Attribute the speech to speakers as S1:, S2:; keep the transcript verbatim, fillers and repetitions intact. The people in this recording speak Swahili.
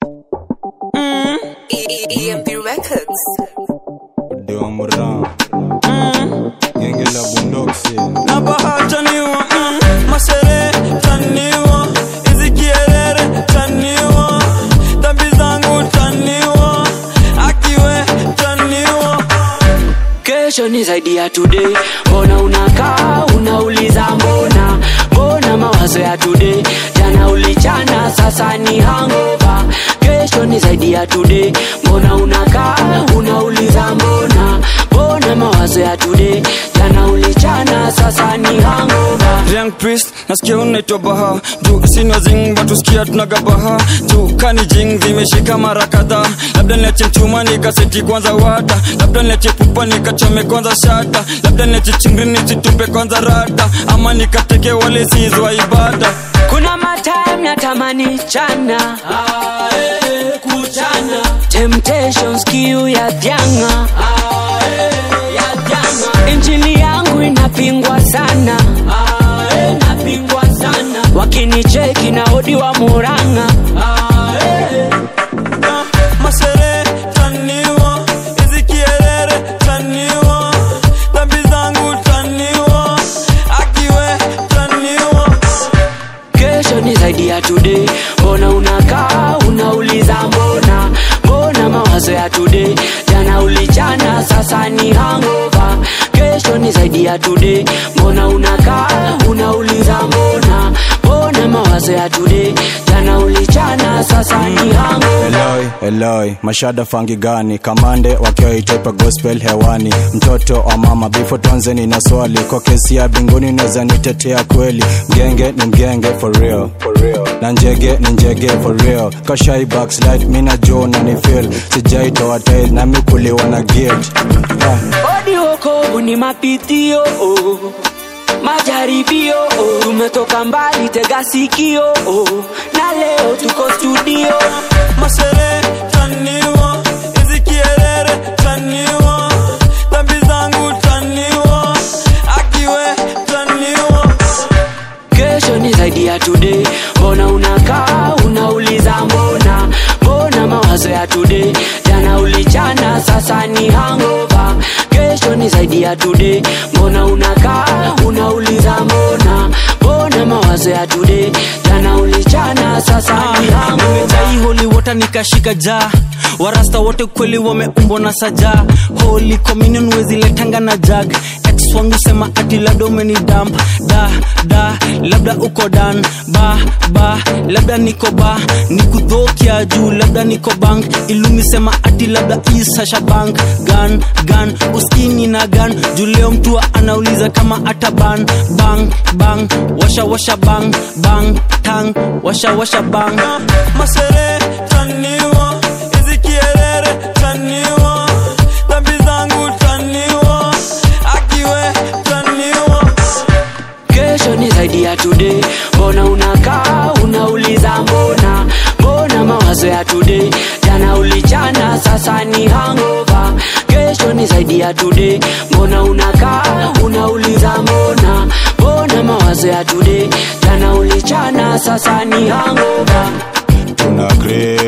S1: Mm. E M P Records.
S2: Dewa Murran.
S1: Mm.
S2: Genge la bundoksi.
S1: Na bahata niwa. Mm. Masere taniwa. Izikielere taniwa. Dhambi zangu taniwa. Akiwe taniwa.
S3: Kesho ni zaidi ya today. Mbona unakaa unauliza mbona? Mbona mawazo ya today? Jana ulichana sasa ni hangover. Kesho ni zaidi ya today. Mbona unakaa unauliza mbona? Mbona mawazo ya today? Jana ulichana sasa ni hangover.
S1: Young priest, nasikia unaitwa baha. Juu sino zing, watu sikia tunagabaha. Juu kani jing, vimeshika mara kadhaa. Labda niache mchuma nikaseti kwanza wata. Labda niache pupa nikachome kwanza shata. Labda niache chingri nisitupe kwanza rata. Ama nikateke wale sizwa ibada.
S3: Kuna matime natamani chana.
S1: Ah, eh, kuchana.
S3: Temptations kiu ya thianga.
S1: Ah, eh, ya thianga.
S3: Injili yangu inapingwa sana.
S1: Ah, eh, napingwa sana.
S3: Wakinicheki na odi wa Muranga.
S1: Ah, eh. Masere taniwa. Izikielere taniwa. Dhambi zangu taniwa. Akiwe taniwa.
S3: Kesho ni zaidi ya today. Mbona unakaa unauliza mbona? Mbona mawazo ya today? Jana ulichana sasa ni hangover. Kesho ni zaidi ya today. Mbona unakaa unauliza mbona? Mbona mawazo ya today? Jana ulichana sasa ni hangover.
S2: Eloi, Eloi, mashada fangi gani? Kamande wakiwa itepa gospel hewani. Mtoto wa mama before tuanzeni na swali. Kwa kesi ya binguni neza nitetea kweli. Mgenge ni mgenge for real, for real. Na njege ni njege for real. Kashai backslide mina jo na ni feel. Sijaito wa tail na mikuli wana guilt. ah.
S3: Odi wokovu ni mapitio oh. Majaribio oh. Tumetoka mbali tega sikio oh. Na leo tuko studio.
S1: Masere taniwa. Izikielere taniwa. Dhambi zangu taniwa. Akiwe taniwa.
S3: Kesho ni zaidi ya today. Mbona unakaa unauliza mbona? Mbona mawazo ya today? Jana ulichana sasa ni hangover. Kesho ni zaidi ya today. Mbona unakaa unauliza mbona? Mbona mawazo ya today? Jana ulichana sasa ni hangover.
S4: Nimejai holy water nikashika ja. Warasta wote kweli wameumbwa na saja. Holy communion wezi letanga na jag. Ex wangu sema ati labda umeni dump. Da, da, labda uko dan. Ba, ba, labda niko ba. Nikudhokia juu, labda niko bank. Ilumi sema ati labda isasha bank. Gun, gun, uskini na gun. Juu leo mtu anauliza kama ataban. Bang, bang, washa washa bang. Bang, tang, washa washa bang.
S1: Masere taniwa. Izikielere taniwa. Dhambi zangu taniwa. Akiwe taniwa.
S3: Kesho ni zaidi ya today. Mbona unakaa unauliza mbona? Mbona mawazo ya today? Jana ulichana sasa ni hangover. Kesho ni zaidi ya today. Mbona unakaa unauliza mbona? Mbona mawazo ya today? Jana ulichana sasa ni hangover.
S2: Tuna crave